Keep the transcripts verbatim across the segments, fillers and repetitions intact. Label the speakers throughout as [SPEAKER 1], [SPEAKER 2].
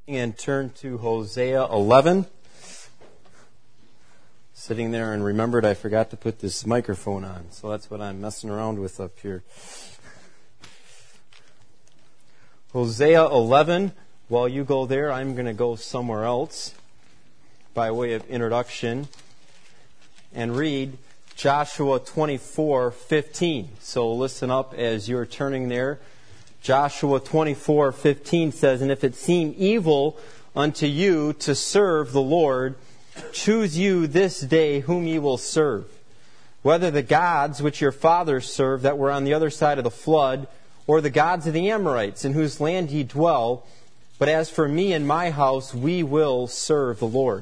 [SPEAKER 1] And turn to Hosea eleven. Sitting there and remembered I forgot to put this microphone on, so that's what I'm messing around with up here. Hosea eleven. While you go there, I'm going to go somewhere else by way of introduction and read Joshua twenty-four fifteen. So listen up as you're turning there. Joshua twenty-four fifteen says, "And if it seem evil unto you to serve the Lord, choose you this day whom ye will serve, whether the gods which your fathers served that were on the other side of the flood, or the gods of the Amorites, in whose land ye dwell. But as for me and my house, we will serve the Lord."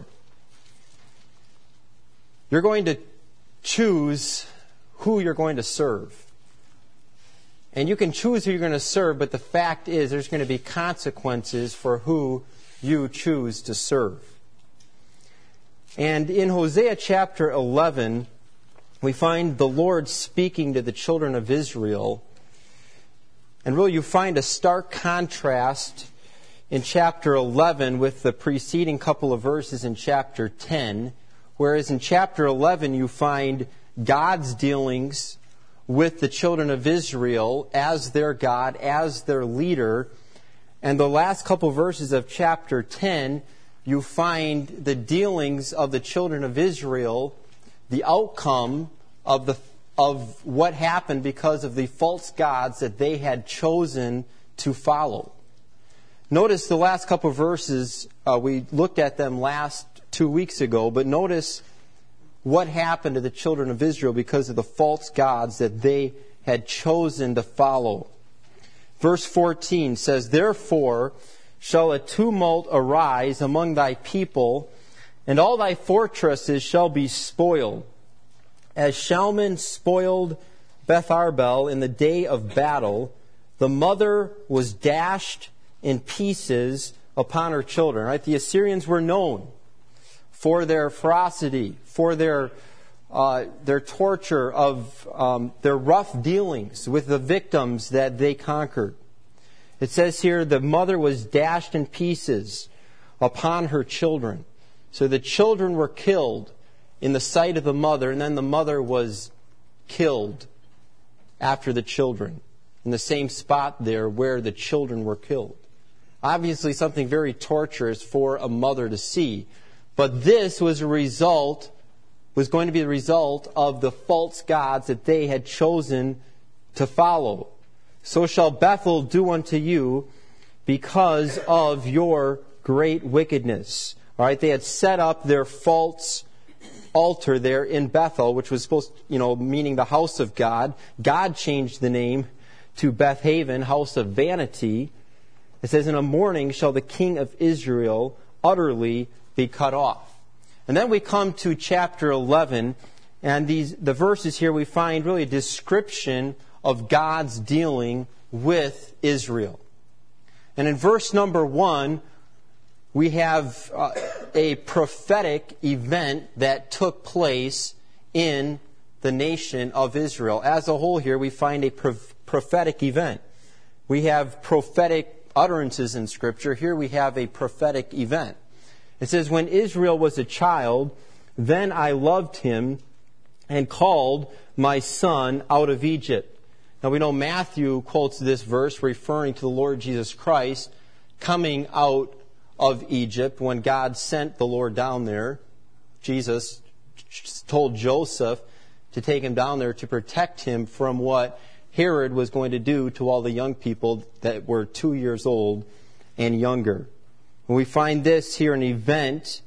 [SPEAKER 1] You're going to choose who you're going to serve. And you can choose who you're going to serve, but the fact is there's going to be consequences for who you choose to serve. And in Hosea chapter eleven, we find the Lord speaking to the children of Israel. And really you find a stark contrast in chapter eleven with the preceding couple of verses in chapter ten. Whereas in chapter eleven you find God's dealings with the children of Israel as their God, as their leader. And the last couple verses of chapter ten, you find the dealings of the children of Israel, the outcome of the of what happened because of the false gods that they had chosen to follow. Notice the last couple of verses, uh, we looked at them last two weeks ago, but notice what happened to the children of Israel because of the false gods that they had chosen to follow. Verse fourteen says, "Therefore shall a tumult arise among thy people, and all thy fortresses shall be spoiled. As Shalman spoiled Beth Arbel in the day of battle, the mother was dashed in pieces upon her children." Right? The Assyrians were known for their ferocity, for their uh, their torture of um, their rough dealings with the victims that they conquered. It says here, the mother was dashed in pieces upon her children. So the children were killed in the sight of the mother, and then the mother was killed after the children, in the same spot there where the children were killed. Obviously something very torturous for a mother to see. But this was a result, was going to be the result of the false gods that they had chosen to follow. "So shall Bethel do unto you because of your great wickedness." All right, they had set up their false altar there in Bethel, which was supposed, you know, meaning the house of God. God changed the name to Beth Haven, house of vanity. It says, "In a morning shall the king of Israel utterly be cut off." And then we come to chapter eleven, and these the verses here we find really a description of God's dealing with Israel. And in verse number one, we have uh, a prophetic event that took place in the nation of Israel. As a whole here, we find a pro- prophetic event. We have prophetic utterances in Scripture. Here we have a prophetic event. It says, "When Israel was a child, then I loved him and called my son out of Egypt." Now we know Matthew quotes this verse referring to the Lord Jesus Christ coming out of Egypt when God sent the Lord down there. Jesus told Joseph to take him down there to protect him from what Herod was going to do to all the young people that were two years old and younger. And we find this here, an event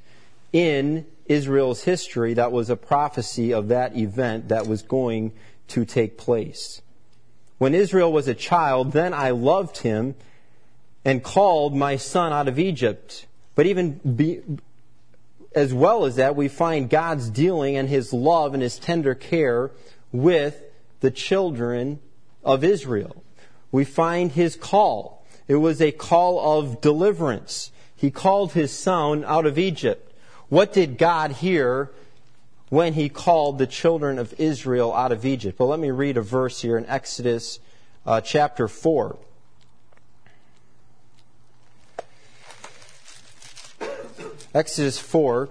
[SPEAKER 1] in Israel's history that was a prophecy of that event that was going to take place. "When Israel was a child, then I loved him and called my son out of Egypt." But even be, as well as that, we find God's dealing and his love and his tender care with the children of Israel. We find his call. It was a call of deliverance. He called his son out of Egypt. What did God hear when he called the children of Israel out of Egypt? Well, let me read a verse here in Exodus uh, chapter four. Exodus four.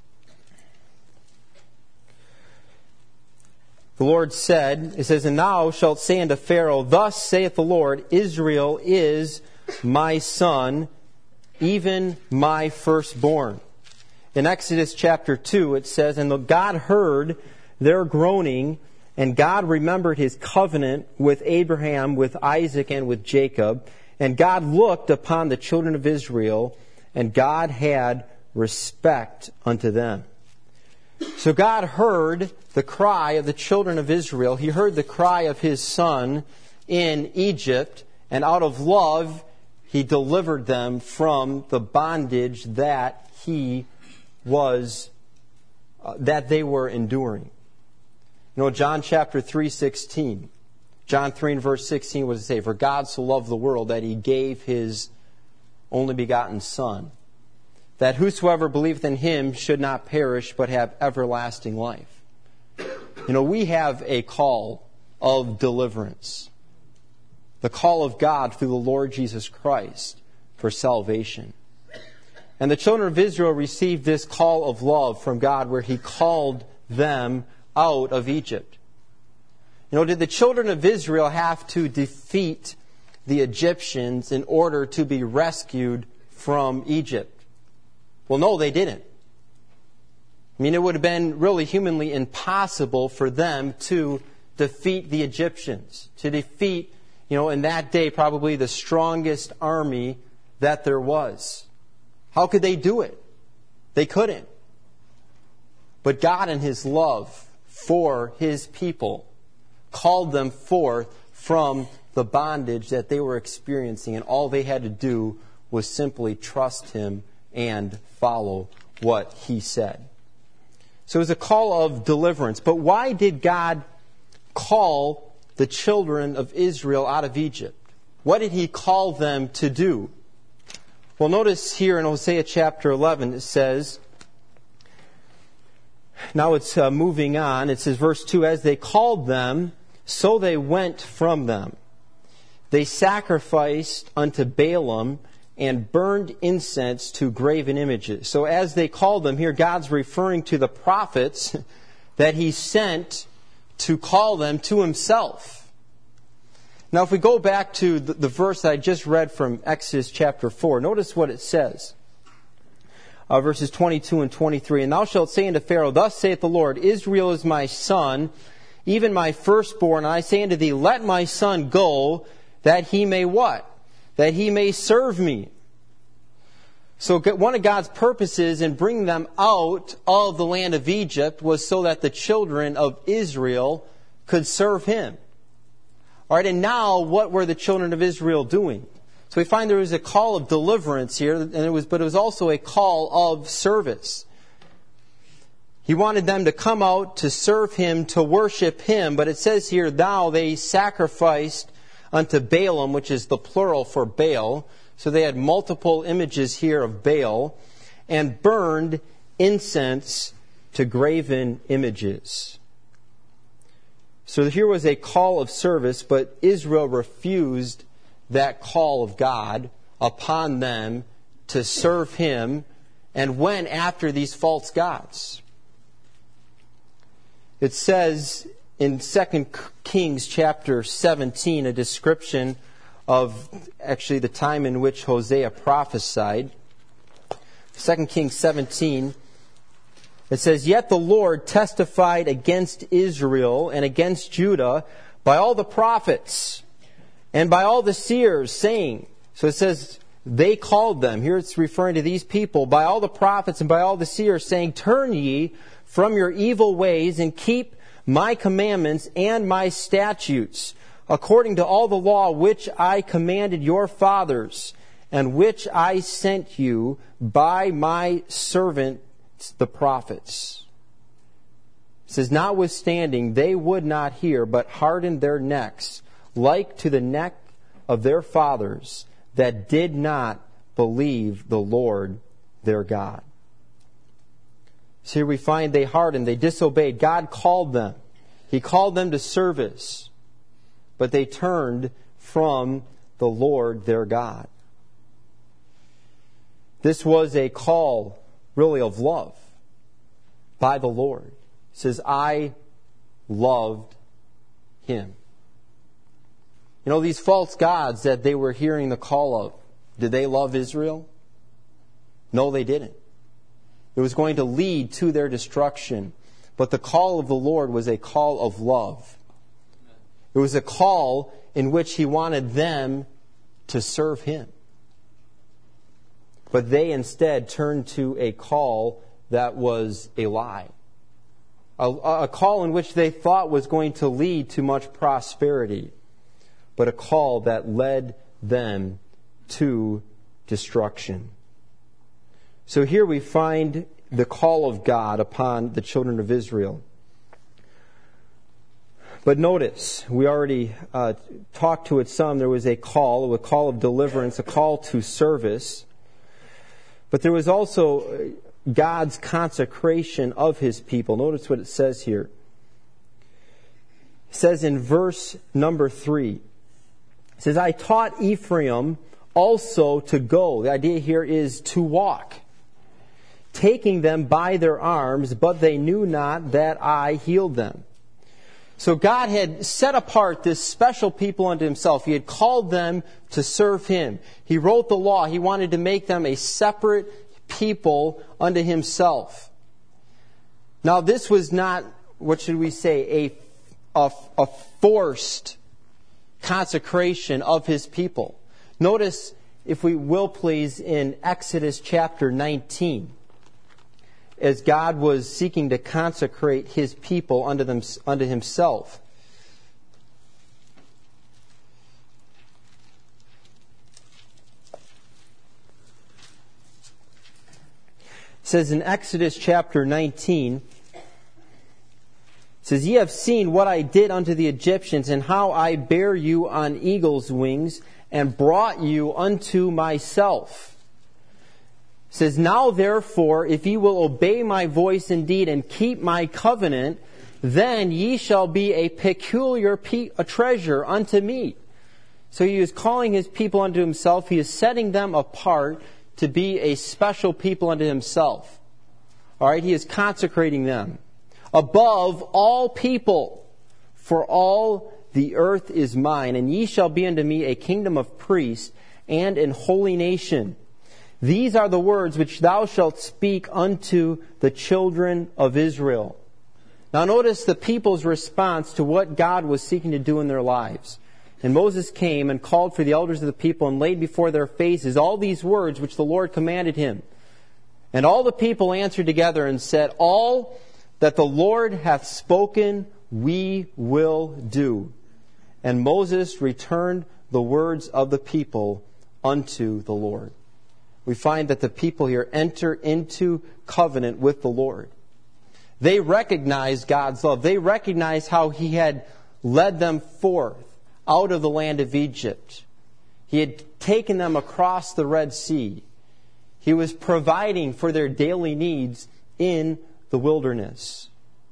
[SPEAKER 1] The Lord said, it says, "And thou shalt say unto Pharaoh, Thus saith the Lord, Israel is my son, even my firstborn." In Exodus chapter two, it says, "And God heard their groaning, and God remembered His covenant with Abraham, with Isaac, and with Jacob. And God looked upon the children of Israel, and God had respect unto them." So God heard the cry of the children of Israel. He heard the cry of His Son in Egypt, and out of love, He delivered them from the bondage that He was, uh, that they were enduring. You know, John chapter three sixteen. John three and verse sixteen was to say, "For God so loved the world that He gave His only begotten Son, that whosoever believeth in Him should not perish, but have everlasting life." You know, we have a call of deliverance. The call of God through the Lord Jesus Christ for salvation. And the children of Israel received this call of love from God where He called them out of Egypt. You know, did the children of Israel have to defeat the Egyptians in order to be rescued from Egypt? Well, no, they didn't. I mean, it would have been really humanly impossible for them to defeat the Egyptians, to defeat, you know, in that day probably the strongest army that there was. How could they do it? They couldn't. But God in His love for His people called them forth from the bondage that they were experiencing, and all they had to do was simply trust Him and follow what He said. So it was a call of deliverance. But why did God call the children of Israel out of Egypt? What did He call them to do? Well, notice here in Hosea chapter eleven, it says, now it's uh, moving on. It says, verse two, "As they called them, so they went from them. They sacrificed unto Baalim and burned incense to graven images." So as they called them, here God's referring to the prophets that He sent to call them to Himself. Now if we go back to the, the verse that I just read from Exodus chapter four, notice what it says. Uh, verses twenty-two and twenty-three. "And thou shalt say unto Pharaoh, Thus saith the Lord, Israel is my son, even my firstborn. And I say unto thee, Let my son go, that he may what? That he may serve me." So one of God's purposes in bringing them out of the land of Egypt was so that the children of Israel could serve Him. All right, and now what were the children of Israel doing? So we find there was a call of deliverance here, and it was, but it was also a call of service. He wanted them to come out to serve Him, to worship Him. But it says here, now they sacrificed unto Baalim, which is the plural for Baal. So they had multiple images here of Baal, and burned incense to graven images. So here was a call of service, but Israel refused that call of God upon them to serve Him, and went after these false gods. It says in Second Kings chapter seventeen, a description of actually the time in which Hosea prophesied. Second Kings seventeen, it says, "Yet the Lord testified against Israel and against Judah by all the prophets and by all the seers, saying," so it says they called them, here it's referring to these people, "by all the prophets and by all the seers, saying, Turn ye from your evil ways and keep my commandments and my statutes, according to all the law which I commanded your fathers, and which I sent you by my servants the prophets." It says, "Notwithstanding, they would not hear, but hardened their necks, like to the neck of their fathers, that did not believe the Lord their God." So here we find they hardened, they disobeyed. God called them. He called them to service, but they turned from the Lord their God. This was a call really of love by the Lord. He says, I loved him. You know, these false gods that they were hearing the call of, did they love Israel? No, they didn't. It was going to lead to their destruction. But the call of the Lord was a call of love. It was a call in which He wanted them to serve Him. But they instead turned to a call that was a lie. A, a call in which they thought was going to lead to much prosperity. But a call that led them to destruction. So here we find the call of God upon the children of Israel. But notice, we already uh, talked to it some. There was a call, a call of deliverance, a call to service. But there was also God's consecration of His people. Notice what it says here. It says in verse number three, it says, I taught Ephraim also to go. The idea here is to walk, taking them by their arms, but they knew not that I healed them. So God had set apart this special people unto Himself. He had called them to serve Him. He wrote the law. He wanted to make them a separate people unto Himself. Now this was not, what should we say, a, a, a forced consecration of His people. Notice, if we will please, in Exodus chapter nineteen, as God was seeking to consecrate His people unto them, unto Himself. It says in Exodus chapter nineteen, it says, Ye have seen what I did unto the Egyptians, and how I bare you on eagle's wings, and brought you unto myself. It says, Now therefore, if ye will obey my voice indeed, and keep my covenant, then ye shall be a peculiar pe- a treasure unto me. So He is calling His people unto Himself. He is setting them apart to be a special people unto Himself. All right, He is consecrating them above all people, for all the earth is mine, and ye shall be unto me a kingdom of priests and an holy nation. These are the words which thou shalt speak unto the children of Israel. Now notice the people's response to what God was seeking to do in their lives. And Moses came and called for the elders of the people and laid before their faces all these words which the Lord commanded him. And all the people answered together and said, All that the Lord hath spoken, we will do. And Moses returned the words of the people unto the Lord. We find that the people here enter into covenant with the Lord. They recognize God's love. They recognize how He had led them forth out of the land of Egypt. He had taken them across the Red Sea. He was providing for their daily needs in the wilderness.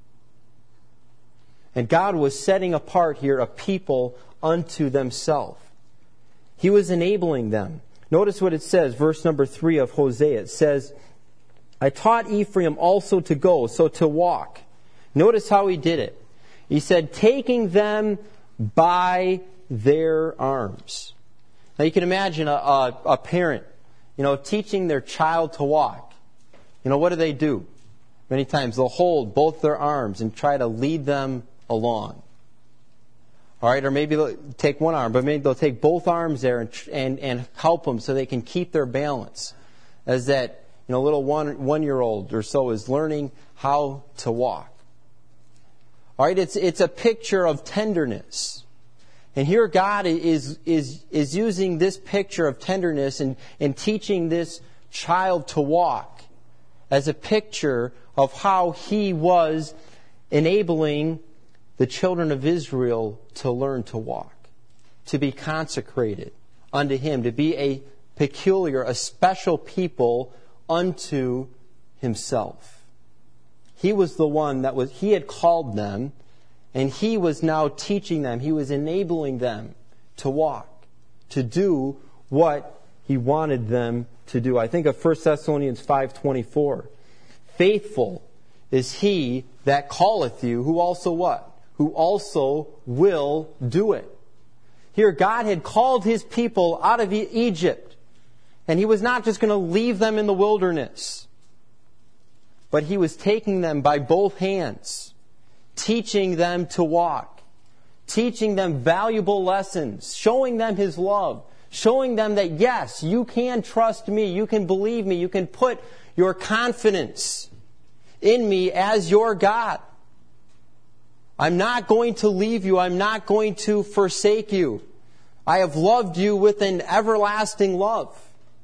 [SPEAKER 1] And God was setting apart here a people unto themselves. He was enabling them. Notice what it says, verse number three of Hosea. It says, I taught Ephraim also to go, so to walk. Notice how He did it. He said, taking them by their arms. Now you can imagine a, a, a parent, you know, teaching their child to walk. You know, what do they do? Many times they'll hold both their arms and try to lead them along. All right, or maybe they'll take one arm, but maybe they'll take both arms there and and, and help them so they can keep their balance. As that, you know, little one one year old or so is learning how to walk. All right, it's it's a picture of tenderness. And here God is is is using this picture of tenderness and, and teaching this child to walk as a picture of how He was enabling the children of Israel to learn to walk, to be consecrated unto Him, to be a peculiar, a special people unto Himself. He was the one that was, He had called them, and He was now teaching them, He was enabling them to walk, to do what He wanted them to do. I think of First Thessalonians five twenty-four. faithful is he that calleth you, who also what? Who also will do it. Here, God had called His people out of Egypt, and He was not just going to leave them in the wilderness, but He was taking them by both hands, teaching them to walk, teaching them valuable lessons, showing them His love, showing them that, yes, you can trust me, you can believe me, you can put your confidence in me as your God. I'm not going to leave you. I'm not going to forsake you. I have loved you with an everlasting love.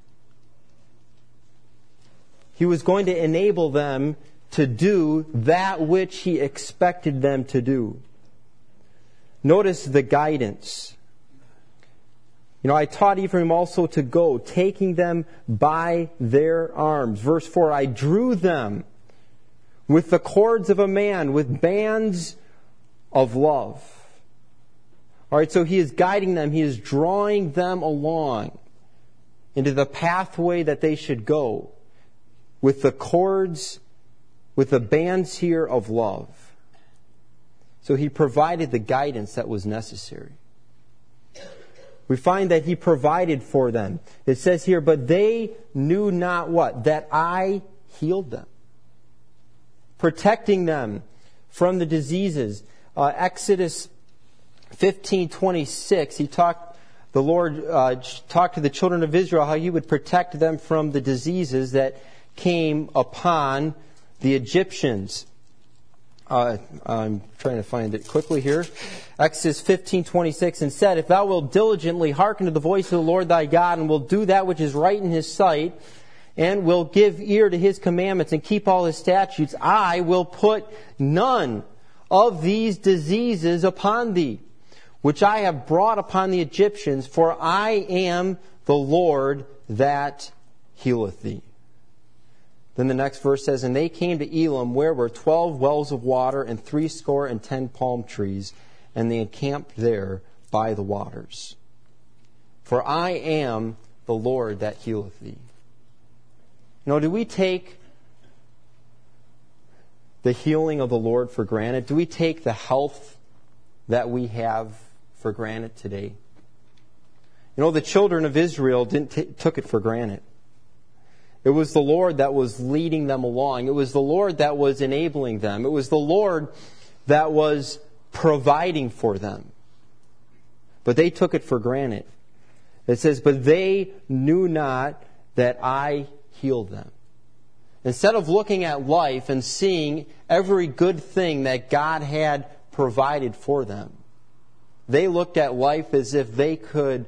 [SPEAKER 1] He was going to enable them to do that which He expected them to do. Notice the guidance. You know, I taught Ephraim also to go, taking them by their arms. Verse four, I drew them with the cords of a man, with bands of love. All right, so He is guiding them. He is drawing them along into the pathway that they should go with the cords, with the bands here of love. So He provided the guidance that was necessary. We find that He provided for them. It says here, but they knew not what? That I healed them. Protecting them from the diseases. Uh, Exodus fifteen twenty-six, he talked, the Lord uh, talked to the children of Israel how He would protect them from the diseases that came upon the Egyptians. Uh, I'm trying to find it quickly here. Exodus fifteen twenty-six, and said, if thou wilt diligently hearken to the voice of the Lord thy God, and will do that which is right in His sight, and will give ear to His commandments, and keep all His statutes, I will put none of these diseases upon thee, which I have brought upon the Egyptians, for I am the Lord that healeth thee. Then the next verse says, and they came to Elim, where were twelve wells of water, and threescore and ten palm trees, and they encamped there by the waters. For I am the Lord that healeth thee. You know, do we take the healing of the Lord for granted? Do we take the health that we have for granted today? You know, the children of Israel didn't t- took it for granted. It was the Lord that was leading them along. It was the Lord that was enabling them. It was the Lord that was providing for them. But they took it for granted. It says, but they knew not that I healed them. Instead of looking at life and seeing every good thing that God had provided for them, they looked at life as if they could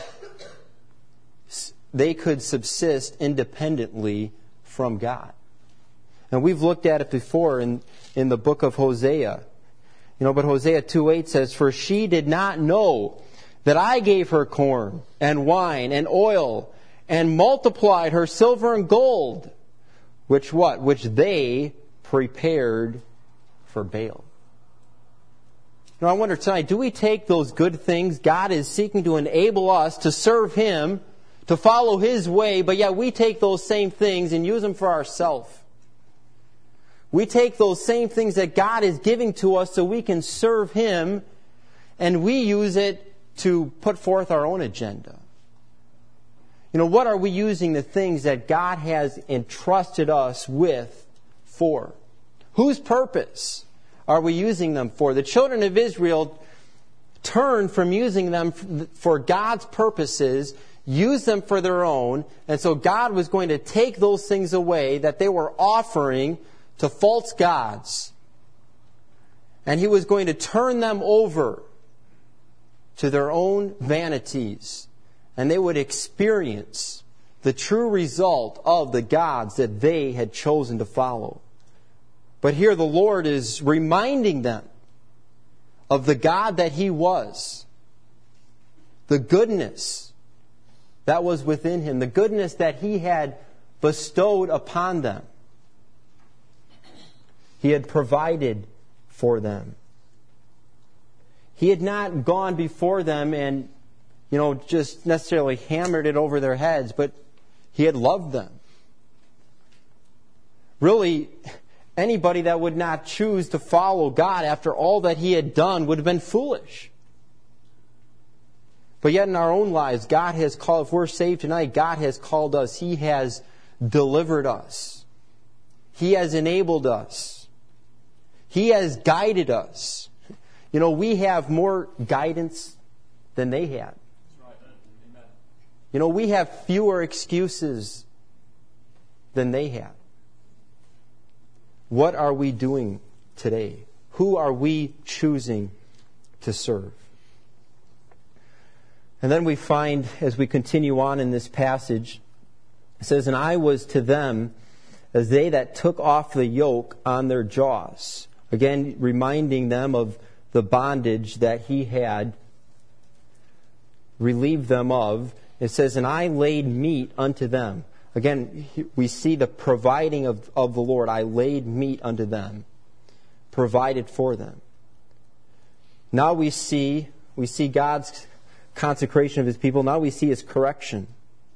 [SPEAKER 1] they could subsist independently from God. And we've looked at it before in, in the book of Hosea. You know, but Hosea two eight says, for she did not know that I gave her corn and wine and oil and multiplied her silver and gold, which what? Which they prepared for Baal. Now I wonder tonight, do we take those good things God is seeking to enable us to serve Him, to follow His way, but yet we take those same things and use them for ourselves? We take those same things that God is giving to us so we can serve Him, and we use it to put forth our own agenda. You know, what are we using the things that God has entrusted us with for? Whose purpose are we using them for? The children of Israel turned from using them for God's purposes, used them for their own, and so God was going to take those things away that they were offering to false gods, and He was going to turn them over to their own vanities, and they would experience the true result of the gods that they had chosen to follow. But here the Lord is reminding them of the God that He was, the goodness that was within Him, the goodness that He had bestowed upon them. He had provided for them. He had not gone before them and, you know, just necessarily hammered it over their heads, but He had loved them. Really, anybody that would not choose to follow God after all that he had done would have been foolish. But yet in our own lives, God has called, if we're saved tonight, God has called us. He has delivered us. He has enabled us. He has guided us. You know, we have more guidance than they had. You know, we have fewer excuses than they had. What are we doing today? Who are we choosing to serve? And then we find, as we continue on in this passage, it says, "And I was to them as they that took off the yoke on their jaws." Again, reminding them of the bondage that he had relieved them of. It says, "And I laid meat unto them." Again, we see the providing of, of the Lord. I laid meat unto them, provided for them. Now we see, we see God's consecration of his people. Now we see his correction.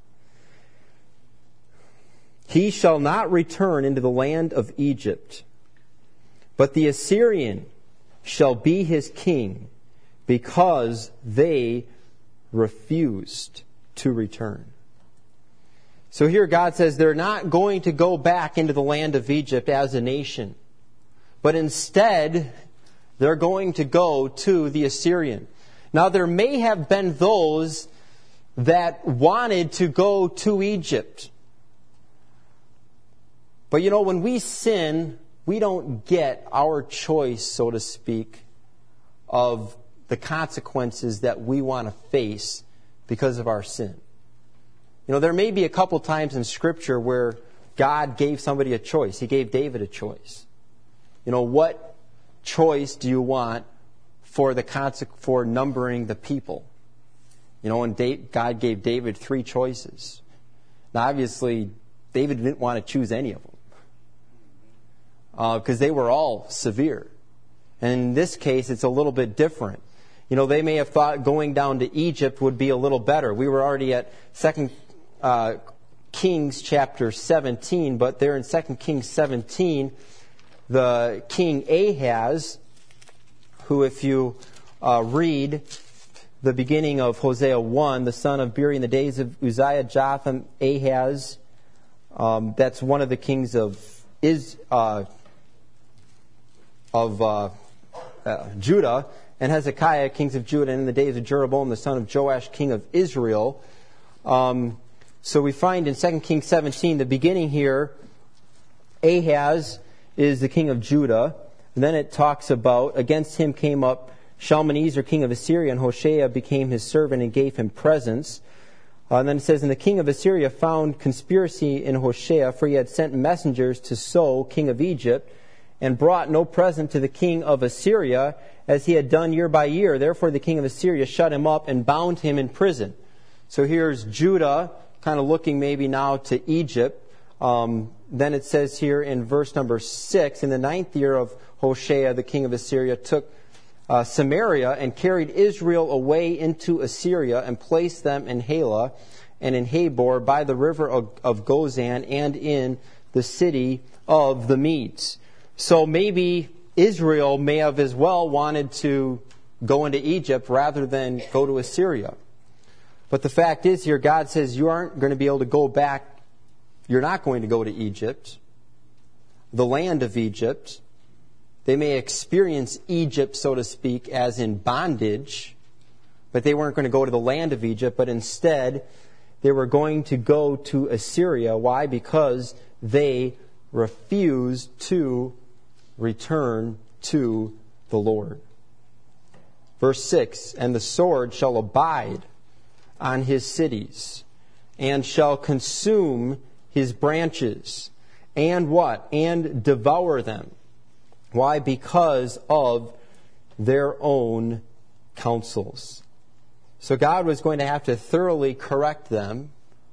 [SPEAKER 1] "He shall not return into the land of Egypt, but the Assyrian shall be his king, because they refused to return." So here God says they're not going to go back into the land of Egypt as a nation, but instead they're going to go to the Assyrian. Now there may have been those that wanted to go to Egypt. But you know, when we sin, we don't get our choice, so to speak, of the consequences that we want to face because of our sin. You know, there may be a couple times in Scripture where God gave somebody a choice. He gave David a choice. You know, what choice do you want for the conse- for numbering the people? You know, and da- God gave David three choices. Now, obviously, David didn't want to choose any of them because uh, they were all severe. And in this case, it's a little bit different. You know, they may have thought going down to Egypt would be a little better. We were already at Second uh, Kings chapter seventeen, but there in Second Kings seventeen, the king Ahaz, who if you uh, read the beginning of Hosea one, the son of Beeri in the days of Uzziah, Jotham, Ahaz, um, that's one of the kings of is uh, of uh, uh, Judah, and Hezekiah, kings of Judah, and in the days of Jeroboam, the son of Joash, king of Israel. Um, so we find in Second Kings seventeen, the beginning here, Ahaz is the king of Judah. And then it talks about, against him came up Shalmaneser, king of Assyria, and Hoshea became his servant and gave him presents. Uh, and then it says, "And the king of Assyria found conspiracy in Hoshea, for he had sent messengers to So, king of Egypt, and brought no present to the king of Assyria, as he had done year by year. Therefore the king of Assyria shut him up and bound him in prison." So here's Judah, kind of looking maybe now to Egypt. Um, then it says here in verse number six, "In the ninth year of Hoshea, the king of Assyria took uh, Samaria and carried Israel away into Assyria and placed them in Halah and in Habor by the river of, of Gozan and in the city of the Medes." So maybe Israel may have as well wanted to go into Egypt rather than go to Assyria. But the fact is here, God says you aren't going to be able to go back. You're not going to go to Egypt, the land of Egypt. They may experience Egypt, so to speak, as in bondage, but they weren't going to go to the land of Egypt, but instead they were going to go to Assyria. Why? Because they refused to return to the Lord. Verse six, "And the sword shall abide on his cities, and shall consume his branches, and what? And devour them." Why? Because of their own counsels. So God was going to have to thoroughly correct them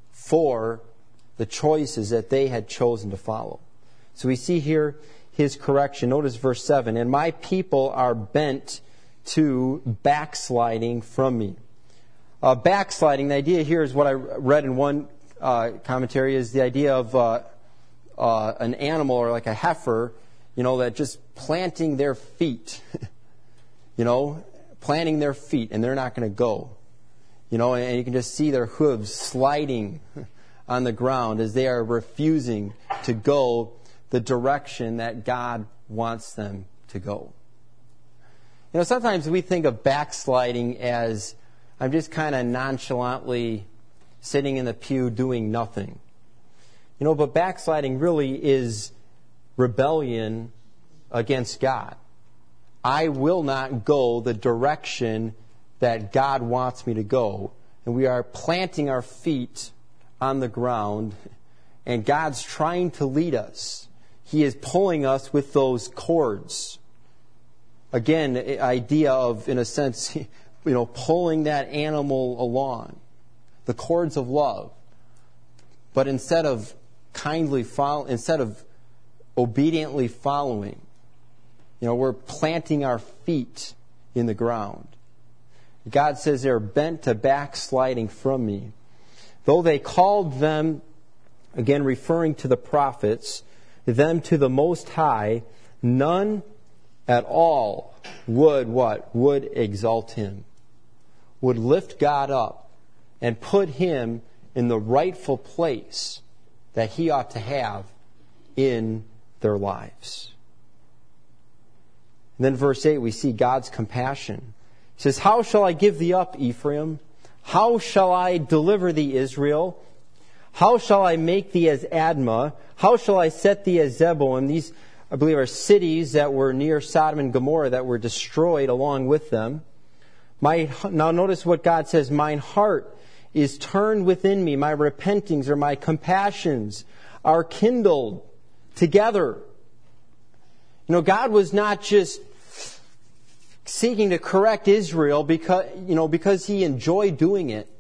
[SPEAKER 1] for the choices that they had chosen to follow. So we see here his correction. Notice verse seven, "And my people are bent to backsliding from me." Uh, backsliding, the idea here is what I read in one uh, commentary, is the idea of uh, uh, an animal or like a heifer, you know, that just planting their feet, you know, planting their feet, and they're not going to go. You know, and you can just see their hooves sliding on the ground as they are refusing to go the direction that God wants them to go. You know, sometimes we think of backsliding as I'm just kind of nonchalantly sitting in the pew doing nothing. You know, but backsliding really is rebellion against God. I will not go the direction that God wants me to go. And we are planting our feet on the ground, and God's trying to lead us. He is pulling us with those cords. Again, the idea of, in a sense, you know, pulling that animal along. The cords of love. But instead of kindly follow, instead of obediently following, you know, we're planting our feet in the ground. God says they're bent to backsliding from me. Though they called them, again referring to the prophets, them to the Most High, none at all would what? Would exalt Him. Would lift God up and put Him in the rightful place that He ought to have in their lives. And then verse eight, we see God's compassion. He says, how shall I give thee up, Ephraim? How shall I deliver thee, Israel? How shall I make thee as Admah? How shall I set thee as Zeboim? These, I believe, are cities that were near Sodom and Gomorrah that were destroyed along with them. My, now notice what God says, mine heart is turned within me. My repentings or my compassions are kindled together. You know, God was not just seeking to correct Israel because, you know, because He enjoyed doing it.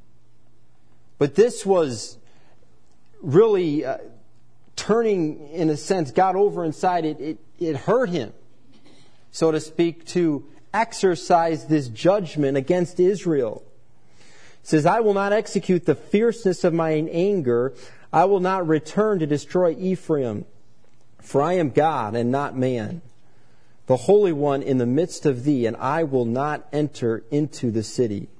[SPEAKER 1] But this was really uh, turning, in a sense, God over inside. It, it, it hurt Him, so to speak, to exercise this judgment against Israel. It says, I will not execute the fierceness of mine anger. I will not return to destroy Ephraim. For I am God and not man, the Holy One in the midst of thee, and I will not enter into the city.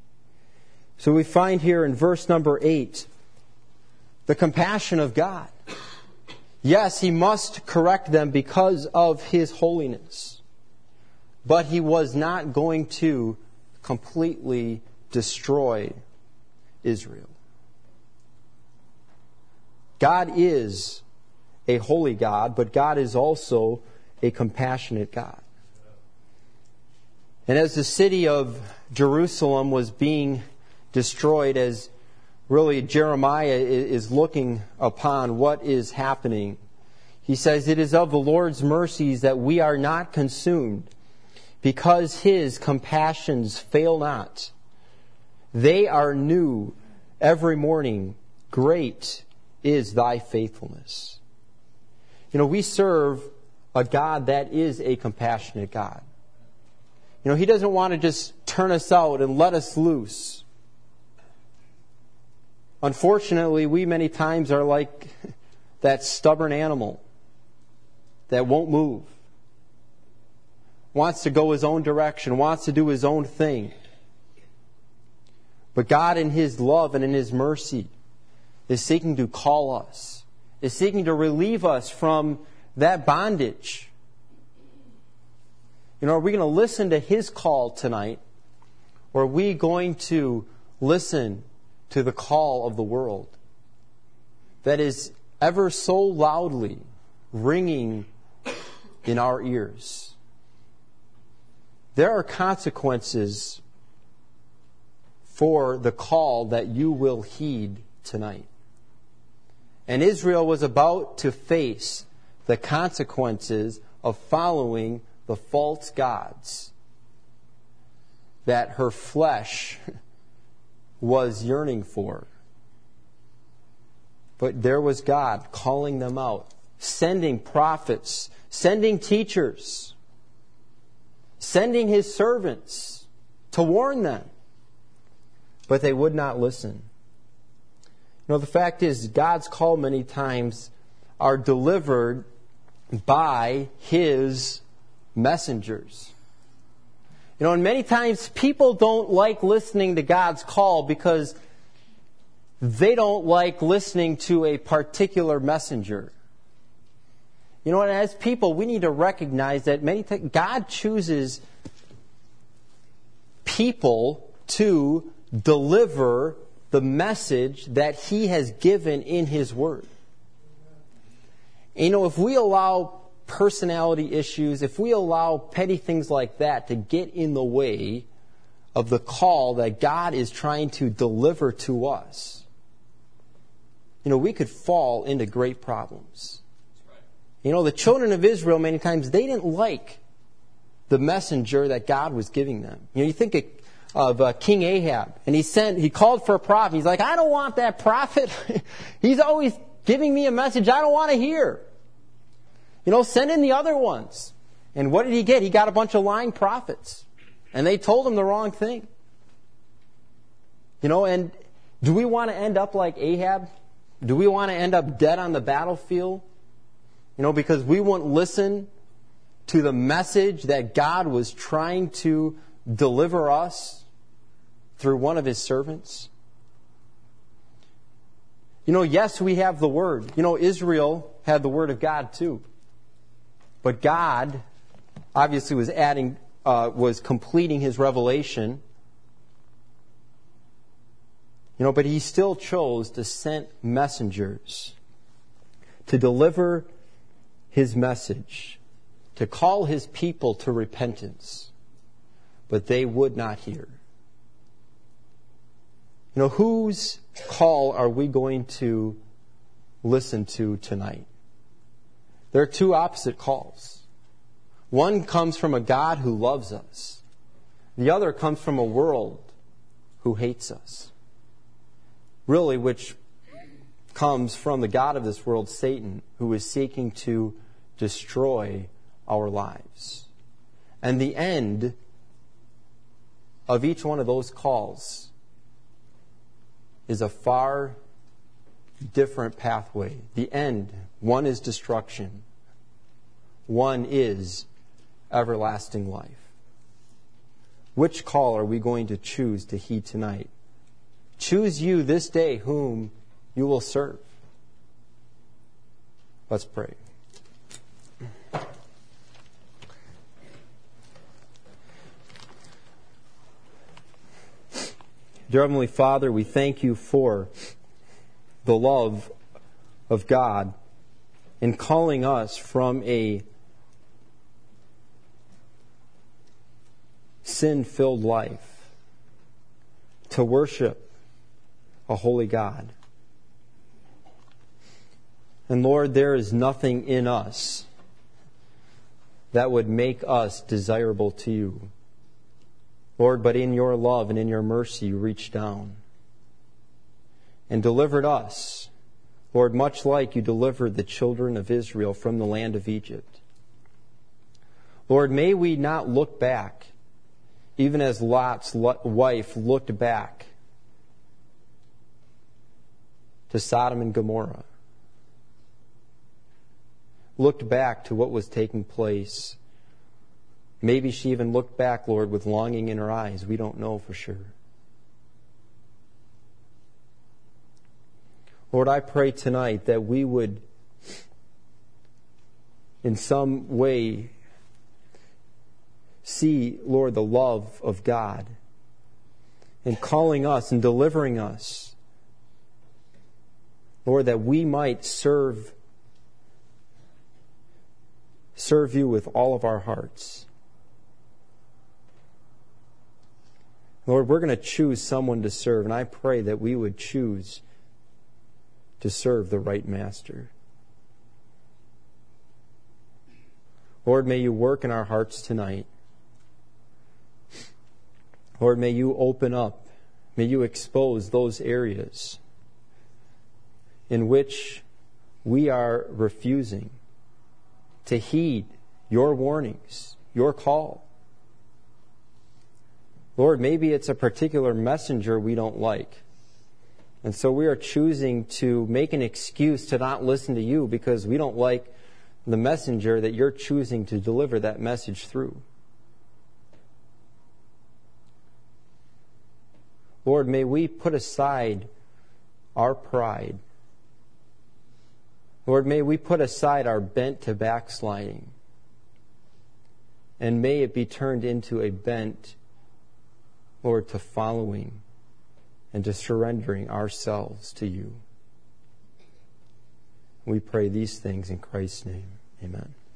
[SPEAKER 1] So we find here in verse number eight, the compassion of God. Yes, He must correct them because of His holiness. But He was not going to completely destroy Israel. God is a holy God, but God is also a compassionate God. And as the city of Jerusalem was being destroyed, as really Jeremiah is looking upon what is happening, he says, it is of the Lord's mercies that we are not consumed, because His compassions fail not. They are new every morning. Great is thy faithfulness. You know, we serve a God that is a compassionate God. You know, He doesn't want to just turn us out and let us loose. Unfortunately, we many times are like that stubborn animal that won't move, wants to go his own direction, wants to do his own thing. But God, in His love and in His mercy, is seeking to call us, is seeking to relieve us from that bondage. You know, are we going to listen to His call tonight? Or are we going to listen to the call of the world that is ever so loudly ringing in our ears? There are consequences for the call that you will heed tonight. And Israel was about to face the consequences of following the false gods that her flesh was yearning for. But there was God calling them out, sending prophets, sending teachers, sending His servants to warn them. But they would not listen. You know, the fact is, God's call many times are delivered by His messengers. You know, and many times people don't like listening to God's call because they don't like listening to a particular messenger. You know, and as people, we need to recognize that many times God chooses people to deliver the message that He has given in His Word. And, you know, if we allow personality issues, if we allow petty things like that to get in the way of the call that God is trying to deliver to us, you know, we could fall into great problems. You know, the children of Israel, many times, they didn't like the messenger that God was giving them. You know, you think of, of uh, King Ahab, and he sent, he called for a prophet. He's like, I don't want that prophet. He's always giving me a message I don't want to hear. You know, send in the other ones. And what did he get? He got a bunch of lying prophets. And they told him the wrong thing. You know, and do we want to end up like Ahab? Do we want to end up dead on the battlefield? You know, because we won't listen to the message that God was trying to deliver us through one of His servants? You know, yes, we have the Word. You know, Israel had the Word of God too. But God obviously was adding, uh, was completing His revelation. You know, but He still chose to send messengers to deliver His message, to call His people to repentance. But they would not hear. You know, whose call are we going to listen to tonight? There are two opposite calls. One comes from a God who loves us. The other comes from a world who hates us. Really, which comes from the God of this world, Satan, who is seeking to destroy our lives. And the end of each one of those calls is a far different pathway. The end, one is destruction. One is everlasting life. Which call are we going to choose to heed tonight? Choose you this day whom you will serve. Let's pray. Dear Heavenly Father, we thank You for the love of God in calling us from a sin-filled life to worship a holy God. And Lord, there is nothing in us that would make us desirable to You. Lord, but in Your love and in Your mercy, You reached down and delivered us, Lord, much like You delivered the children of Israel from the land of Egypt. Lord, may we not look back, even as Lot's wife looked back to Sodom and Gomorrah, looked back to what was taking place. Maybe she even looked back, Lord, with longing in her eyes. We don't know for sure. Lord, I pray tonight that we would, in some way, see, Lord, the love of God in calling us and delivering us. Lord, that we might serve, serve You with all of our hearts. Lord, we're going to choose someone to serve, and I pray that we would choose to serve the right master. Lord, may You work in our hearts tonight. Lord, may You open up, may You expose those areas in which we are refusing to heed Your warnings, Your call. Lord, maybe it's a particular messenger we don't like. And so we are choosing to make an excuse to not listen to you because we don't like the messenger that you're choosing to deliver that message through. Lord, may we put aside our pride. Lord, may we put aside our bent to backsliding. And may it be turned into a bent, Lord, to following and to surrendering ourselves to you. We pray these things in Christ's name. Amen.